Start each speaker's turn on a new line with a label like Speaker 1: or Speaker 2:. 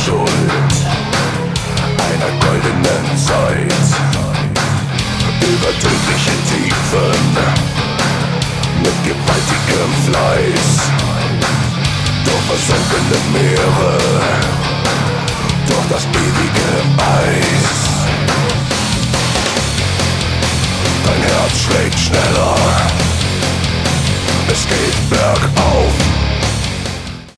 Speaker 1: Schuld einer goldenen Zeit. Über tödliche Tiefen mit gewaltigem Fleiß, durch versunkene Meere, durch das ewige Eis. Dein Herz schlägt schneller, es geht bergauf.